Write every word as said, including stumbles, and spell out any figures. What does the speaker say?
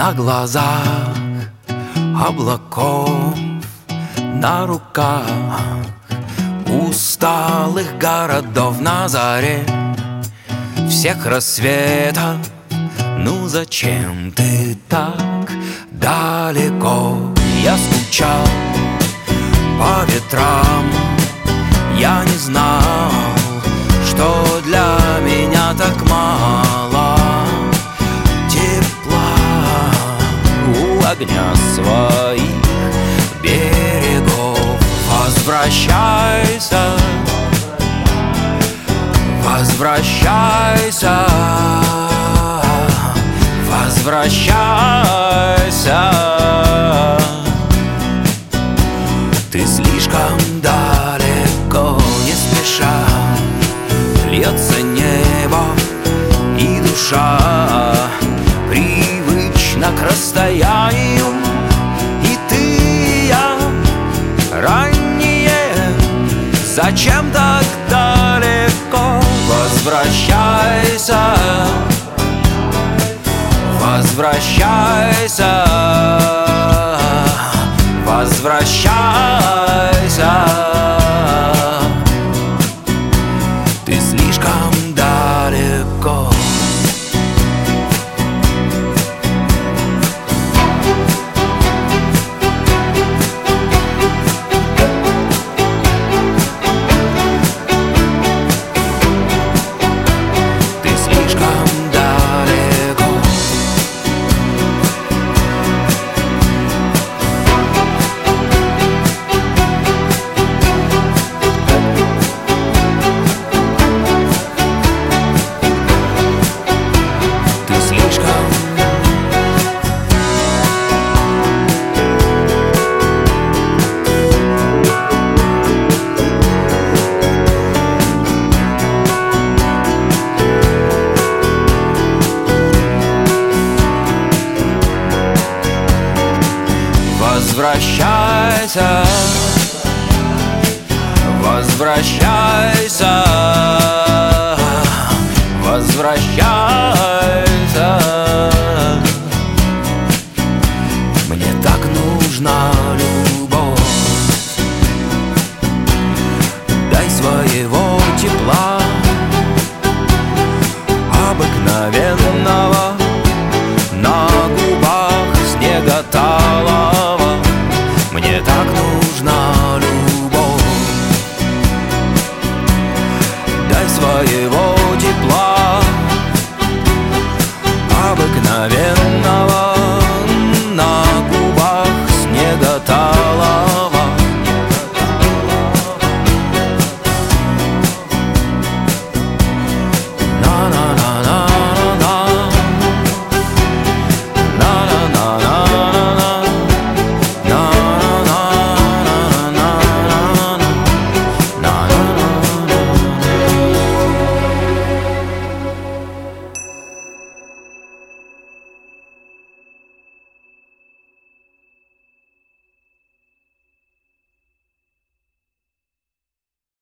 на глазах облаков, на руках усталых городов, на заре всех рассветов. Ну зачем ты так далеко? Я скучал по ветрам, я не знал, что для меня так мало тепла у огня своих берегов. Возвращайся, возвращайся, возвращайся. Ты слишком далеко, не спеша льется небо, и душа привычна к расстоянию. И ты, и я ранние, зачем так далеко? Возвращайся, возвращайся, возвращайся. Ты слишком далеко. Ты слишком далеко. Возвращайся, возвращайся, возвращайся. Мне так нужна любовь, дай своего